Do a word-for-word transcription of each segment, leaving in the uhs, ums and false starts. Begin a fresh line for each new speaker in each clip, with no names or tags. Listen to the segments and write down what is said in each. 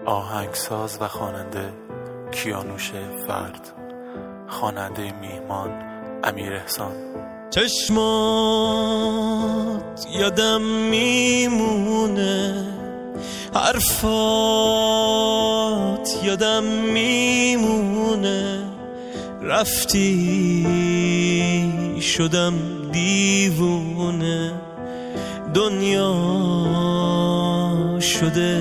آهنگساز و خواننده کیانوش فرد، خواننده میهمان امیر احسان.
چشمات یادم میمونه، حرفات یادم میمونه، رفتی شدم دیوونه، دنیا شده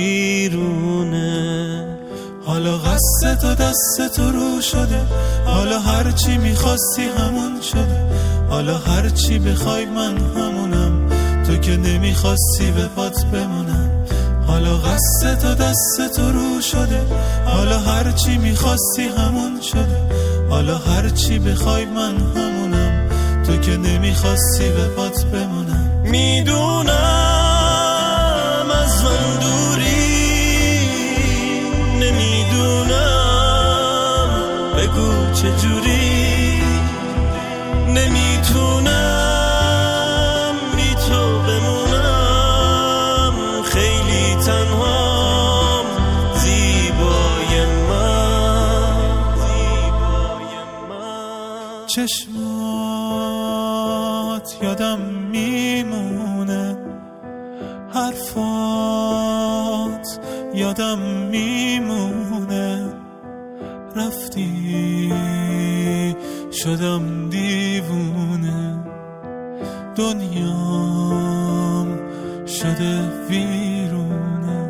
ویرونه.
حالا قصد تو دست تو رو شده، حالا هرچی میخواستی همون شده، حالا هرچی بخوای من همونم، تو که نمیخواستی به پات بمونم. حالا قصد تو دست تو رو شده، حالا هرچی میخواستی همون شده، حالا هرچی بخوای من همونم، تو که نمیخواستی به پات بمونم.
میدونم از من دوری، نمیدونم بگو چجوری، نمیتونم بی تو بمونم، خیلی تنهام زیبای من، زیبای من.
چشمات یادم میمونه، حرفات یادم میمونه، رفتی شدم دیوونه، دنیام شده ویرونه.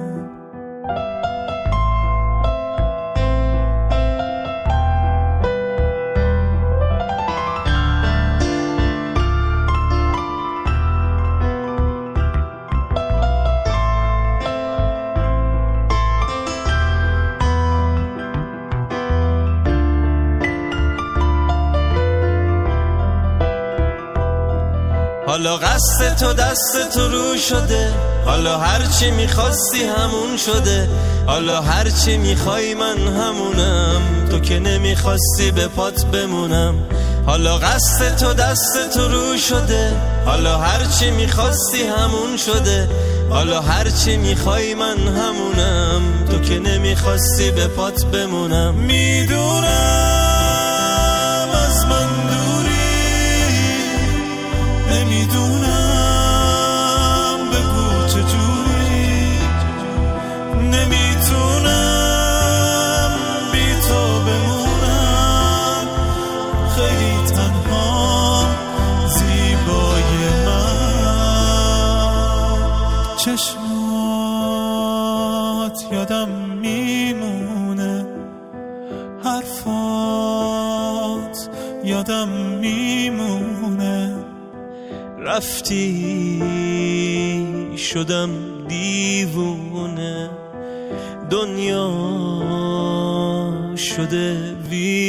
حالا قصد تو دست تو رو شده، حالا هرچی میخواستی همون شده، حالا هرچی میخوای من همونم، تو که نمیخواستی به پات بمونم. حالا قصد تو دست تو رو شده، حالا هرچی میخواستی همون شده، حالا هرچی میخوای من همونم، تو که نمیخواستی به پات بمونم.
میدونم از من دوری، نمیدونم بگو چجوری، نمیتونم بی تو بمونم، خیلی تنها زیبای من. چشمات یادم میمونه، حرفات یادم میمونه،
رفتی شدم دیوونه، دنیا شده وی